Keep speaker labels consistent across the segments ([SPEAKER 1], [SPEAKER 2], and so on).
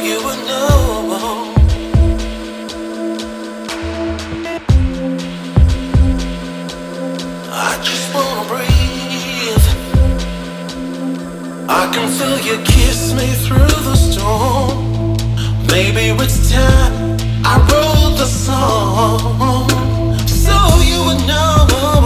[SPEAKER 1] you would know. I just wanna breathe. I can feel you kiss me through the storm. Maybe it's time I wrote the song. So you would know.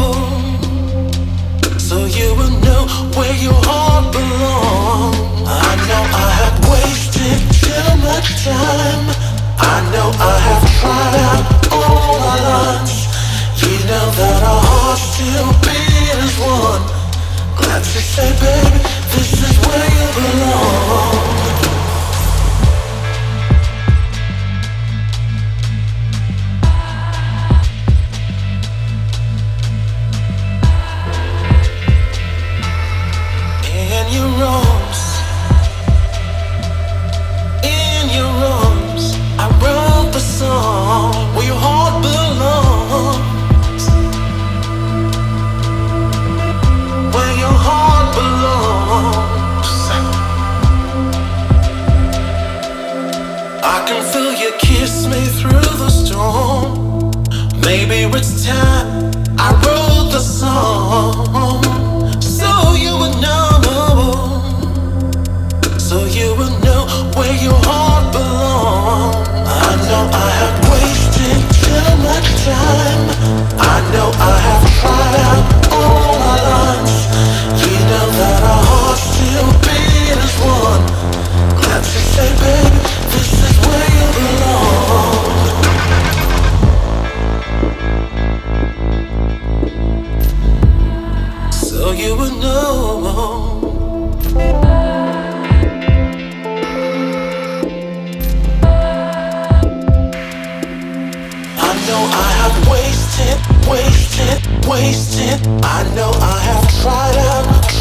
[SPEAKER 1] So you would know where your heart belongs. I know I have wasted too much time. I know I have tried out all my lines. You know that our hearts still beat as one. Glad to say, baby, this is where you belong. In your arms, I wrote the song where your heart belongs. Where your heart belongs. I can feel you kiss me through the storm. Maybe it's time I wrote the song. So you would know. So you will know where your heart belongs. I know I have wasted too much time. I know I have tried out all my lines. You know that our hearts still beat as one. Glad to say, baby, this is where you belong. So you will know. Wasted. I know I have tried out